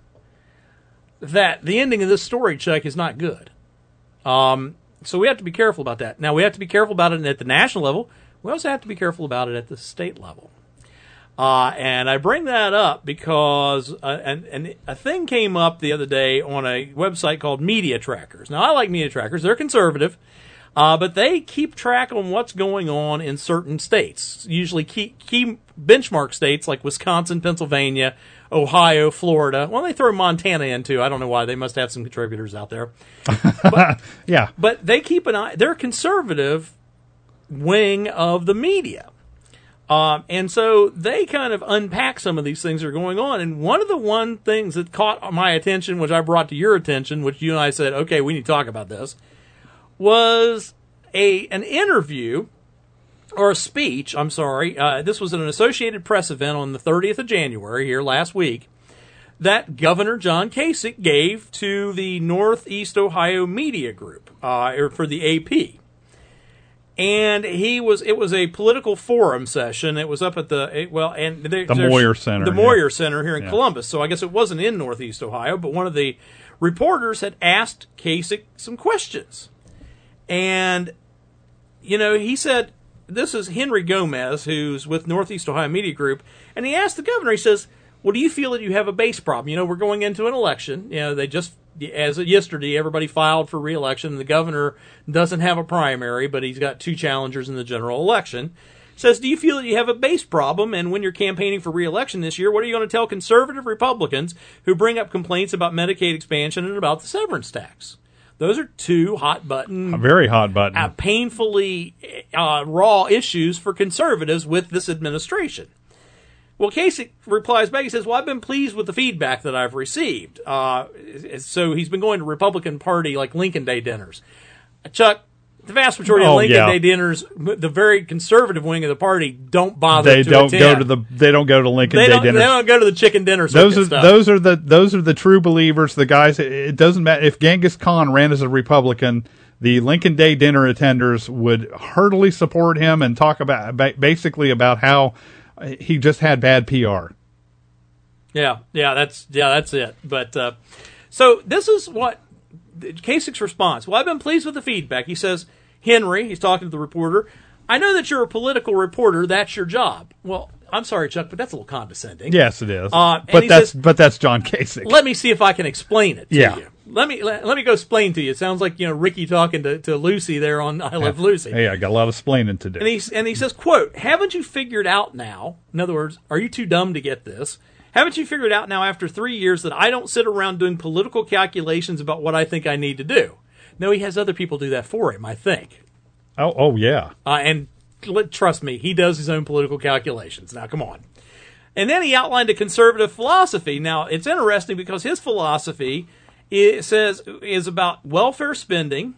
that the ending of this story, Chuck, is not good. Um, so we have to be careful about that. Now, we have to be careful about it at the national level. We also have to be careful about it at the state level. Uh, and I bring that up because uh, and, and a thing came up the other day on a website called Media Trackers. Now, I like Media Trackers. They're conservative, uh, but they keep track on what's going on in certain states, usually key, key benchmark states like Wisconsin, Pennsylvania, Ohio, Florida. Well, they throw Montana in, too. I don't know why. They must have some contributors out there. But, yeah. But they keep an eye. They're a conservative wing of the media. Um, and so they kind of unpack some of these things that are going on. And one of the one things that caught my attention, which I brought to your attention, which you and I said, okay, we need to talk about this, was a an interview or a speech, I'm sorry. Uh, this was at an Associated Press event on the thirtieth of January here last week that Governor John Kasich gave to the Northeast Ohio Media Group, uh, or for the A P. And he was, it was a political forum session. It was up at the, well, and there, the Moyer Center. The yeah. Moyer Center here in yeah. Columbus. So I guess it wasn't in Northeast Ohio, but one of the reporters had asked Kasich some questions. And, you know, he said, this is Henry Gomez, who's with Northeast Ohio Media Group, and he asked the governor, he says, well, do you feel that you have a base problem? You know, we're going into an election. You know, they just, as of yesterday, everybody filed for re-election. The governor doesn't have a primary, but he's got two challengers in the general election. Says, do you feel that you have a base problem? And when you're campaigning for re-election this year, what are you going to tell conservative Republicans who bring up complaints about Medicaid expansion and about the severance tax? Those are two hot button, a very hot button, uh, painfully uh, raw issues for conservatives with this administration. Well, Kasich replies back. He says, well, I've been pleased with the feedback that I've received. Uh, so he's been going to Republican Party, like Lincoln Day dinners. Chuck, the vast majority oh, of Lincoln yeah. Day dinners, the very conservative wing of the party, don't bother they to don't attend. go to the They don't go to Lincoln they Day don't, dinners. They don't go to the chicken dinner those are stuff. Those are the those are the true believers, the guys. It doesn't matter if Genghis Khan ran as a Republican. The Lincoln Day dinner attenders would heartily support him and talk about basically about how he just had bad P R. Yeah, yeah, that's yeah, that's it. But uh, so this is what Kasich's response. Well, I've been pleased with the feedback. He says, Henry, he's talking to the reporter, I know that you're a political reporter. That's your job. Well, I'm sorry, Chuck, but that's a little condescending. Yes, it is. Uh, but that's says, but that's John Kasich. Let me see if I can explain it to yeah. you. Let me let, let me go explain to you. It sounds like, you know, Ricky talking to, to Lucy there on I Love Lucy. Hey, I got a lot of explaining to do. And he and he says, quote, haven't you figured out now? In other words, are you too dumb to get this? Haven't you figured out now after three years that I don't sit around doing political calculations about what I think I need to do? No, he has other people do that for him, I think. Oh, oh yeah. Uh, and let, trust me, he does his own political calculations. Now, come on. And then he outlined a conservative philosophy. Now, it's interesting because his philosophy, it says, is about welfare spending.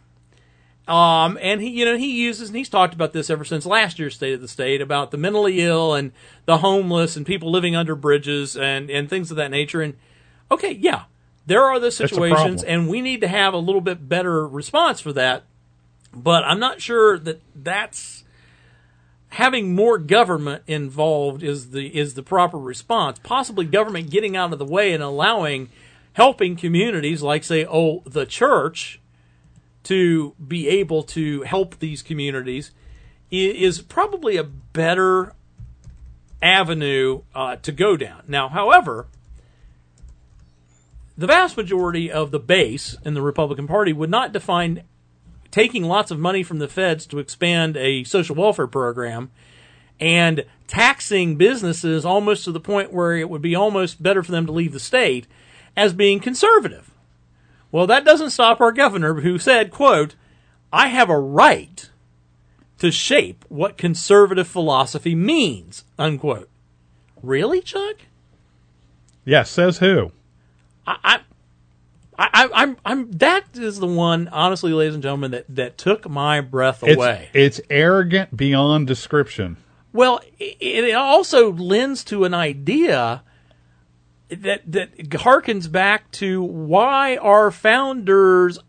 Um, and he, you know, he uses, and he's talked about this ever since last year's State of the State, about the mentally ill and the homeless and people living under bridges and, and things of that nature. And okay, yeah, there are those situations, and we need to have a little bit better response for that. But I'm not sure that that's having more government involved is the is the proper response. Possibly government getting out of the way and allowing, helping communities like, say, oh, the church, to be able to help these communities is probably a better avenue uh, to go down. Now, however, the vast majority of the base in the Republican Party would not define taking lots of money from the feds to expand a social welfare program and taxing businesses almost to the point where it would be almost better for them to leave the state as being conservative. Well, that doesn't stop our governor, who said, quote, I have a right to shape what conservative philosophy means, unquote. Really, Chuck? Yes, says who? I, I, I, I'm, I'm. That is the one, honestly, ladies and gentlemen, that, that took my breath away. It's, it's arrogant beyond description. Well, it, it also lends to an idea that that harkens back to why our founders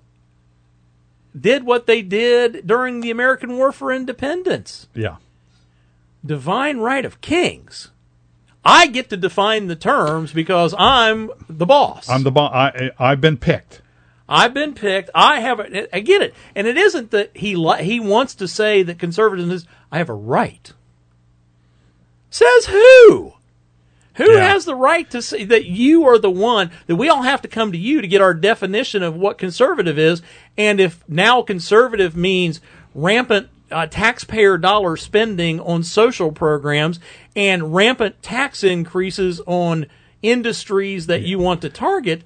did what they did during the American War for Independence. Yeah. Divine right of kings. I get to define the terms because I'm the boss. I'm the boss. I, I've been picked. I've been picked. I have a, I get it. And it isn't that he li- he wants to say that conservatism is, I have a right. Says who? Who yeah. has the right to say that you are the one, that we all have to come to you to get our definition of what conservative is? And if now conservative means rampant uh, taxpayer dollar spending on social programs and rampant tax increases on industries that yeah. you want to target,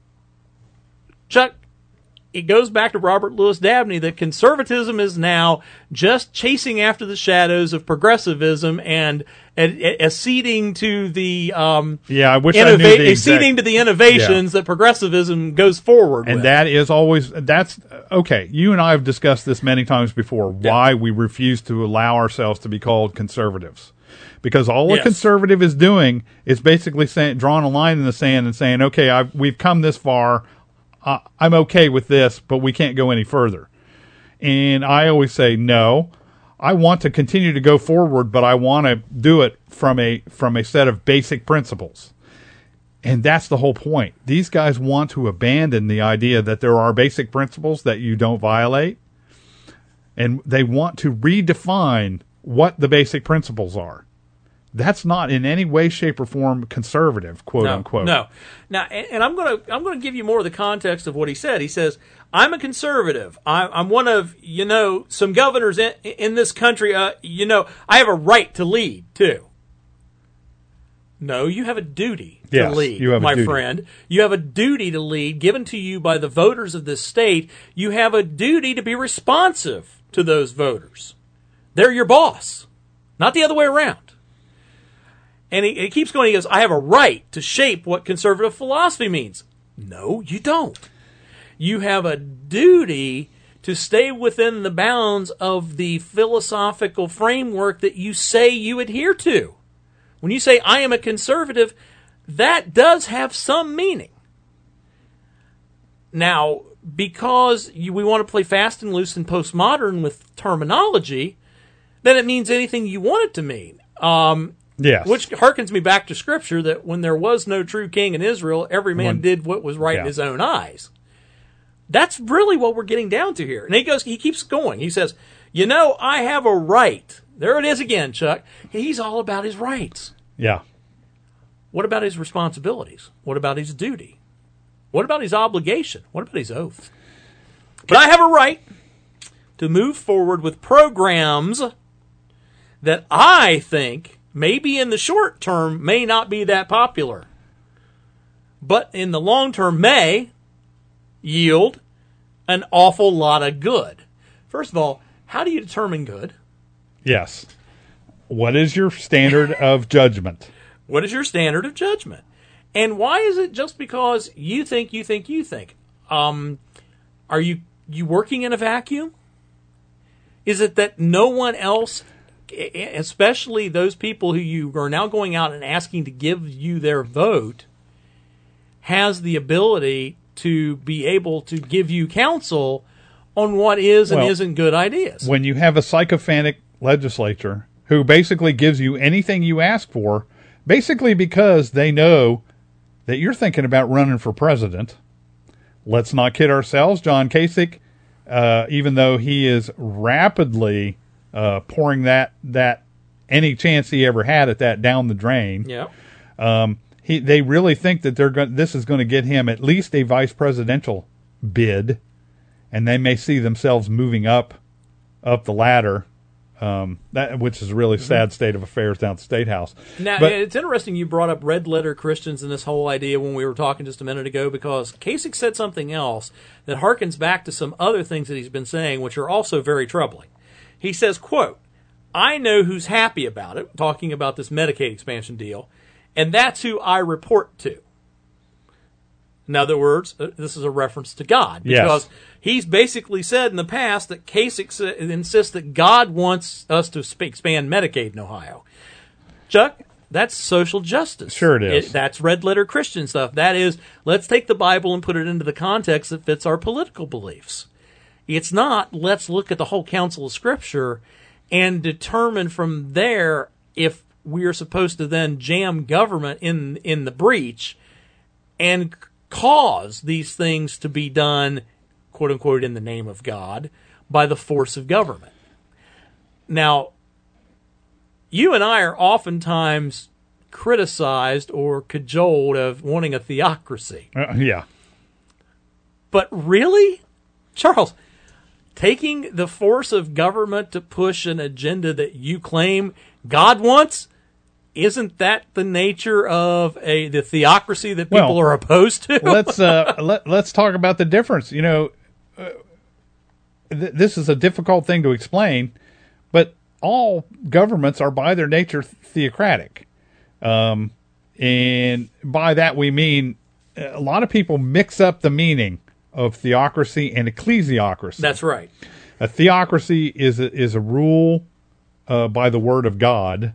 Chuck, it goes back to Robert Louis Dabney that conservatism is now just chasing after the shadows of progressivism and acceding to the um, yeah, I wish innova- I knew the acceding exact, to the innovations yeah. that progressivism goes forward and with. That is always that's okay. You and I have discussed this many times before. Yeah. Why we refuse to allow ourselves to be called conservatives. Because all yes. a conservative is doing is basically saying, drawing a line in the sand and saying, okay, I've, we've come this far. Uh, I'm okay with this, but we can't go any further. And I always say, no, I want to continue to go forward, but I want to do it from a from a set of basic principles. And that's the whole point. These guys want to abandon the idea that there are basic principles that you don't violate. And they want to redefine what the basic principles are. That's not in any way, shape, or form conservative, quote no, unquote. No, now, and, and I'm going to I'm going to give you more of the context of what he said. He says, "I'm a conservative. I, I'm one of you know some governors in, in this country. Uh, you know, I have a right to lead too." No, you have a duty to yes, lead, you have my a duty. friend. You have a duty to lead given to you by the voters of this state. You have a duty to be responsive to those voters. They're your boss, not the other way around. And he, he keeps going, he goes, I have a right to shape what conservative philosophy means. No, you don't. You have a duty to stay within the bounds of the philosophical framework that you say you adhere to. When you say, I am a conservative, that does have some meaning. Now, because you, we want to play fast and loose and postmodern with terminology, then it means anything you want it to mean. Um, Yes. Which harkens me back to Scripture that when there was no true king in Israel, every man One, did what was right yeah. in his own eyes. That's really what we're getting down to here. And he goes, he keeps going. He says, you know, I have a right. There it is again, Chuck. He's all about his rights. Yeah. What about his responsibilities? What about his duty? What about his obligation? What about his oath? But I have a right to move forward with programs that I think maybe in the short term may not be that popular, but in the long term may yield an awful lot of good. First of all, how do you determine good? Yes. What is your standard of judgment? What is your standard of judgment? And why is it just because you think, you think, you think? Um, are you, you working in a vacuum? Is it that no one else, especially those people who you are now going out and asking to give you their vote, has the ability to be able to give you counsel on what is and well, isn't good ideas? When you have a sycophantic legislature who basically gives you anything you ask for, basically because they know that you're thinking about running for president. Let's not kid ourselves. John Kasich, uh, even though he is rapidly Uh, pouring that that any chance he ever had at that down the drain. Yeah. Um, he they really think that they're going. This is going to get him at least a vice presidential bid, and they may see themselves moving up up the ladder. Um, that which is a really sad state of affairs down at the State House. Now, but, it's interesting you brought up red letter Christians and this whole idea when we were talking just a minute ago, because Kasich said something else that harkens back to some other things that he's been saying, which are also very troubling. He says, quote, I know who's happy about it, talking about this Medicaid expansion deal, and that's who I report to. In other words, this is a reference to God, because yes. he's basically said in the past that Kasich insists that God wants us to expand Medicaid in Ohio. Chuck, that's social justice. Sure it is. It, that's red letter Christian stuff. That is, let's take the Bible and put it into the context that fits our political beliefs. It's not, let's look at the whole counsel of Scripture and determine from there if we are supposed to then jam government in in the breach and cause these things to be done, quote unquote, in the name of God by the force of government. Now, you and I are oftentimes criticized or cajoled of wanting a theocracy. Uh, yeah. But really, Charles, taking the force of government to push an agenda that you claim God wants, isn't that the nature of a the theocracy that people well, are opposed to? let's uh, let, let's talk about the difference. You know, uh, th- this is a difficult thing to explain, but all governments are by their nature theocratic. Um, and by that we mean a lot of people mix up the meaning of theocracy and ecclesiocracy. That's right. A theocracy is a, is a rule uh, by the word of God,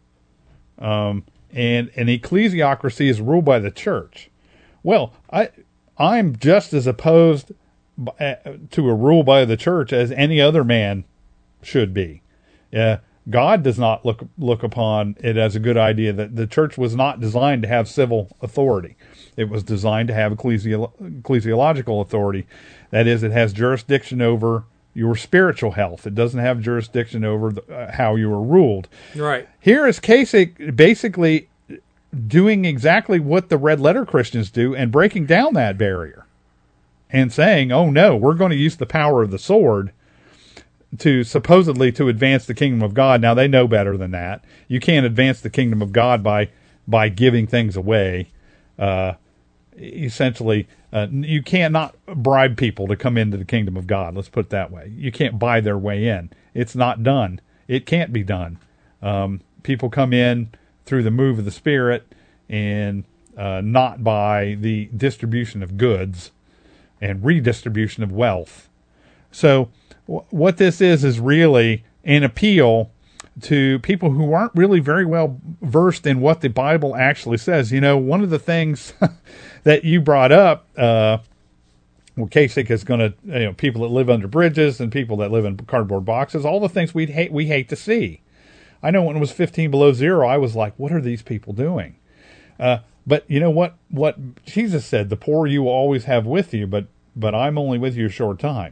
um, and an ecclesiocracy is ruled by the church. Well, I I'm just as opposed by, uh, to a rule by the church as any other man should be. Uh, God does not look look upon it as a good idea. That the church was not designed to have civil authority. It was designed to have ecclesiolo- ecclesiological authority. That is, it has jurisdiction over your spiritual health. It doesn't have jurisdiction over the, uh, how you are ruled. Right. Here is Kasich basically doing exactly what the red letter Christians do and breaking down that barrier and saying, oh no, we're going to use the power of the sword to supposedly to advance the kingdom of God. Now they know better than that. You can't advance the kingdom of God by by giving things away. Uh, essentially, uh, you cannot bribe people to come into the kingdom of God. Let's put it that way. You can't buy their way in. It's not done. It can't be done. Um, people come in through the move of the Spirit and uh, not by the distribution of goods and redistribution of wealth. So w- what this is is really an appeal to people who aren't really very well versed in what the Bible actually says. You know, one of the things that you brought up, uh, well, Kasich is going to, you know, people that live under bridges and people that live in cardboard boxes, all the things we hate, we hate to see. I know when it was fifteen below zero, I was like, what are these people doing? Uh, but you know what, what Jesus said, the poor you will always have with you, but, but I'm only with you a short time.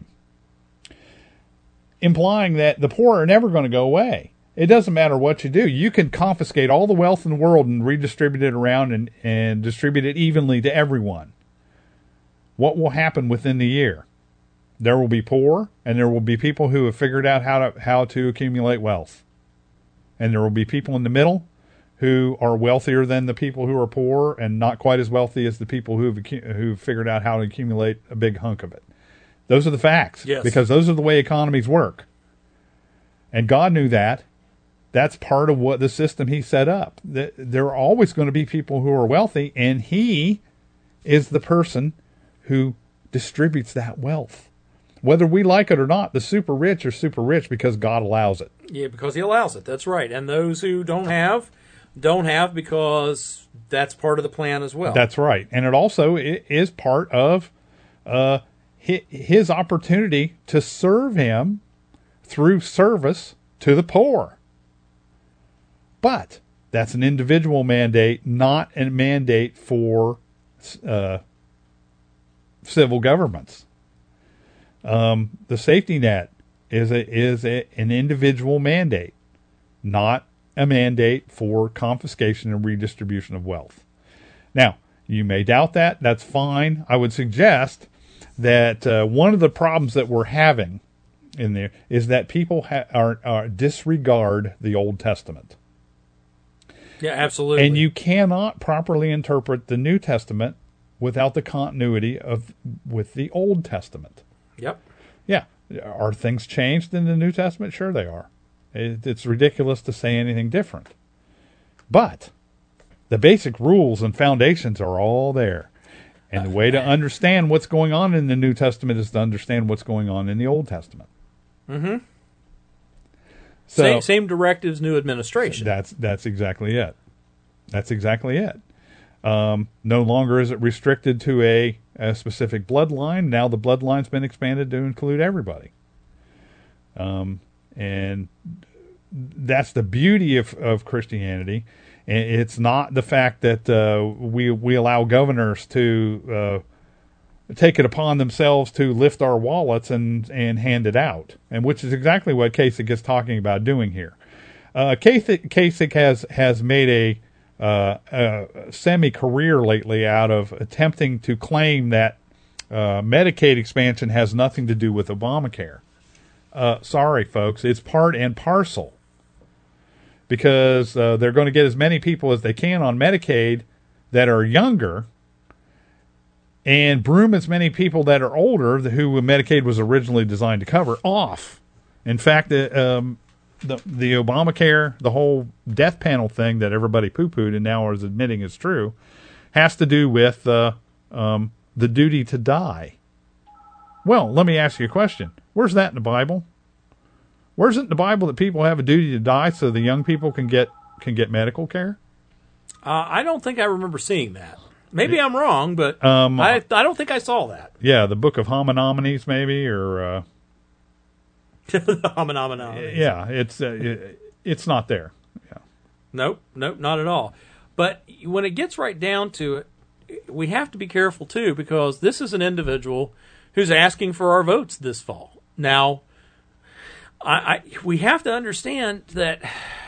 Implying that the poor are never going to go away. It doesn't matter what you do. You can confiscate all the wealth in the world and redistribute it around and, and distribute it evenly to everyone. What will happen within the year? There will be poor, and there will be people who have figured out how to how to accumulate wealth. And there will be people in the middle who are wealthier than the people who are poor and not quite as wealthy as the people who've who've figured out how to accumulate a big hunk of it. Those are the facts. Yes. Because those are the way economies work. And God knew that. That's part of what the system he set up. There are always going to be people who are wealthy, and he is the person who distributes that wealth. Whether we like it or not, the super rich are super rich because God allows it. Yeah, because he allows it. That's right. And those who don't have, don't have because that's part of the plan as well. That's right. And it also is part of uh, his opportunity to serve him through service to the poor. But that's an individual mandate, not a mandate for uh, civil governments. Um, the safety net is a, is a, an individual mandate, not a mandate for confiscation and redistribution of wealth. Now, you may doubt that. That's fine. I would suggest that uh, one of the problems that we're having in there is that people ha- are, are disregard the Old Testament. Yeah, absolutely. And you cannot properly interpret the New Testament without the continuity of with the Old Testament. Yep. Yeah. Are things changed in the New Testament? Sure they are. It, it's ridiculous to say anything different. But the basic rules and foundations are all there. And the way to understand what's going on in the New Testament is to understand what's going on in the Old Testament. Mm-hmm. So, same, same directives, new administration. That's that's exactly it. That's exactly it. Um, no longer is it restricted to a, a specific bloodline. Now the bloodline's been expanded to include everybody. Um, and that's the beauty of, of Christianity. And it's not the fact that uh, we we allow governors to uh, take it upon themselves to lift our wallets and, and hand it out, and which is exactly what Kasich is talking about doing here. Uh, Kasich, Kasich has has made a, uh, a semi-career lately out of attempting to claim that uh, Medicaid expansion has nothing to do with Obamacare. Uh, sorry, folks, it's part and parcel, because uh, they're going to get as many people as they can on Medicaid that are younger, and broom as many people that are older, who Medicaid was originally designed to cover, off. In fact, the, um, the the Obamacare, the whole death panel thing that everybody poo-pooed and now is admitting is true, has to do with uh, um, the duty to die. Well, let me ask you a question. Where's that in the Bible? Where's it in the Bible that people have a duty to die so the young people can get can get medical care? Uh, I don't think I remember seeing that. Maybe I'm wrong, but um, I I don't think I saw that. Yeah, the Book of Hominominies, maybe, or uh, Hominominies. Yeah, it's uh, it, it's not there. Yeah. Nope, nope, not at all. But when it gets right down to it, we have to be careful too, because this is an individual who's asking for our votes this fall. Now, I, I we have to understand that.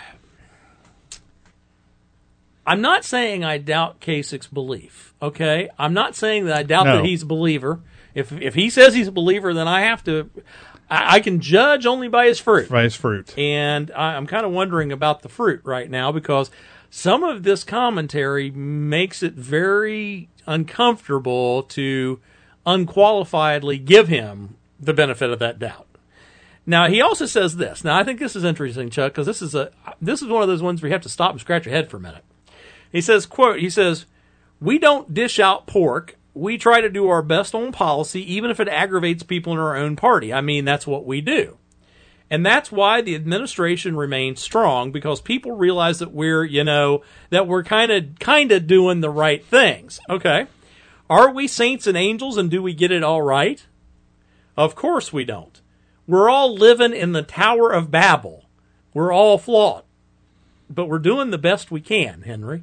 I'm not saying I doubt Kasich's belief. Okay, I'm not saying that I doubt no. that he's a believer. If if he says he's a believer, then I have to. I, I can judge only by his fruit. By his fruit. And I, I'm kind of wondering about the fruit right now because some of this commentary makes it very uncomfortable to unqualifiedly give him the benefit of that doubt. Now, he also says this. Now, I think this is interesting, Chuck, because this is a this is one of those ones where you have to stop and scratch your head for a minute. He says, quote, he says, "We don't dish out pork. We try to do our best on policy, even if it aggravates people in our own party. I mean, that's what we do. And that's why the administration remains strong, because people realize that we're, you know, that we're kind of kind of doing the right things." Okay. Are we saints and angels, and do we get it all right? Of course we don't. We're all living in the Tower of Babel. We're all flawed. But we're doing the best we can, Henry.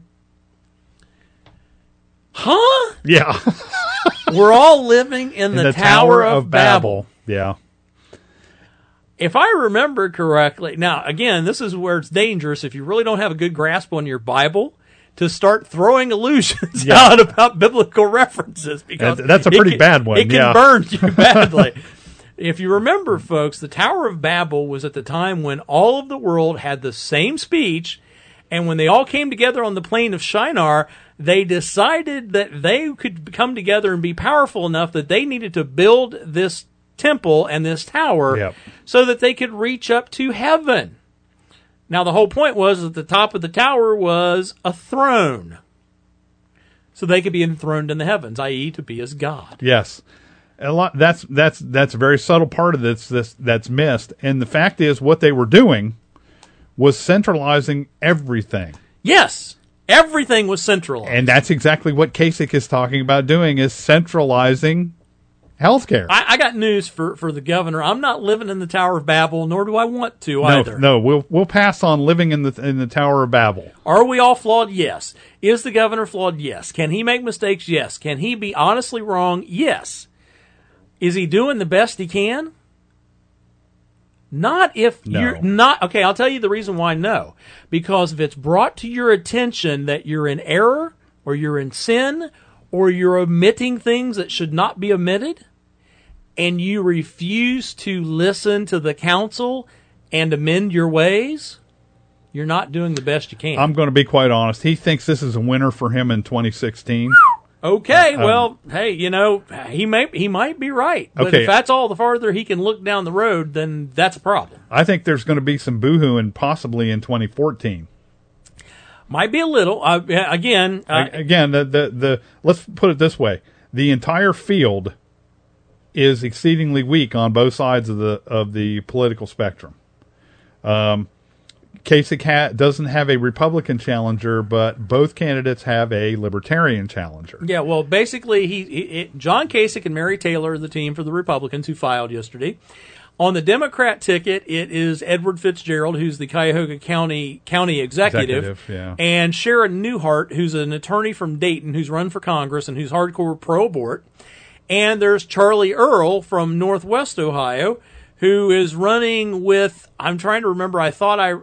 Huh? Yeah. We're all living in, in the, the Tower, Tower of, of Babel. Babel. Yeah. If I remember correctly, now, again, this is where it's dangerous if you really don't have a good grasp on your Bible to start throwing allusions yeah. out about biblical references. Because that's a pretty can, bad one. It can yeah. burn you badly. If you remember, folks, the Tower of Babel was at the time when all of the world had the same speech, and when they all came together on the plain of Shinar, they decided that they could come together and be powerful enough that they needed to build this temple and this tower yep. so that they could reach up to heaven. Now, the whole point was that the top of the tower was a throne, so they could be enthroned in the heavens, that is to be as God. Yes. A lot. That's that's that's a very subtle part of this, this that's missed. And the fact is, what they were doing was centralizing everything. Yes, everything was centralized, and that's exactly what Kasich is talking about doing: is centralizing healthcare. I, I got news for, for the governor. I'm not living in the Tower of Babel, nor do I want to no, either. No, we'll we'll pass on living in the in the Tower of Babel. Are we all flawed? Yes. Is the governor flawed? Yes. Can he make mistakes? Yes. Can he be honestly wrong? Yes. Is he doing the best he can? Not if no. you're not. Okay, I'll tell you the reason why no. Because if it's brought to your attention that you're in error, or you're in sin, or you're omitting things that should not be omitted, and you refuse to listen to the counsel and amend your ways, you're not doing the best you can. I'm going to be quite honest. He thinks this is a winner for him in twenty sixteen. Okay, well, um, hey, you know, he may he might be right. But okay. if that's all the farther he can look down the road, then that's a problem. I think there's going to be some boohooing possibly in twenty fourteen. Might be a little. Uh, again, uh, again, the, the the let's put it this way: the entire field is exceedingly weak on both sides of the of the political spectrum. Um, Kasich ha- doesn't have a Republican challenger, but both candidates have a Libertarian challenger. Yeah, well, basically, he, he it, John Kasich and Mary Taylor are the team for the Republicans who filed yesterday. On the Democrat ticket, it is Edward Fitzgerald, who's the Cuyahoga County County executive, executive yeah. and Sharon Newhart, who's an attorney from Dayton, who's run for Congress and who's hardcore pro-abort. And there's Charlie Earl from Northwest Ohio, who is running with, I'm trying to remember, I thought I...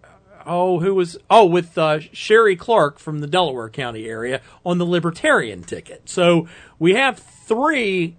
Oh, who was, oh, with uh, Sherry Clark from the Delaware County area on the Libertarian ticket. So we have three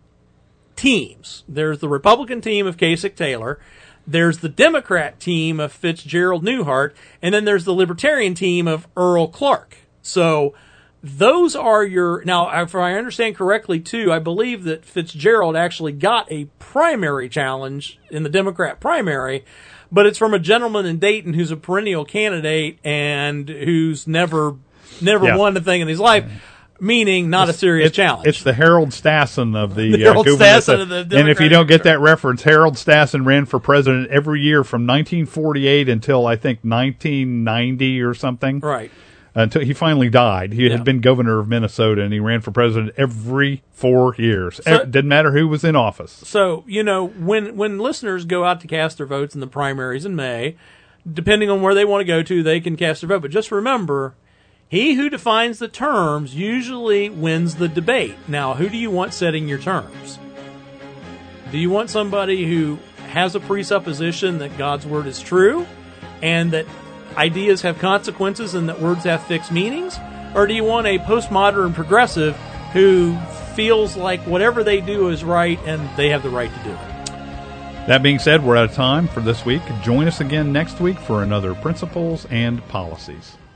teams. There's the Republican team of Kasich Taylor, there's the Democrat team of Fitzgerald Newhart, and then there's the Libertarian team of Earl Clark. So those are your, now, if I understand correctly, too, I believe that Fitzgerald actually got a primary challenge in the Democrat primary, but it's from a gentleman in Dayton who's a perennial candidate and who's never never yeah. won a thing in his life, meaning not it's, a serious it's, challenge. It's the Harold Stassen of the, the Harold uh, Stassen of the Democratic And if you don't get that reference, Harold Stassen ran for president every year from nineteen forty-eight until I think nineteen ninety or something. Right. Until he finally died. He yeah. had been governor of Minnesota, and he ran for president every four years. So, it didn't matter who was in office. So, you know, when when listeners go out to cast their votes in the primaries in May, depending on where they want to go to, they can cast their vote. But just remember, he who defines the terms usually wins the debate. Now, who do you want setting your terms? Do you want somebody who has a presupposition that God's Word is true and that ideas have consequences and that words have fixed meanings? Or do you want a postmodern progressive who feels like whatever they do is right and they have the right to do it? That being said, we're out of time for this week. Join us again next week for another Principles and Policies.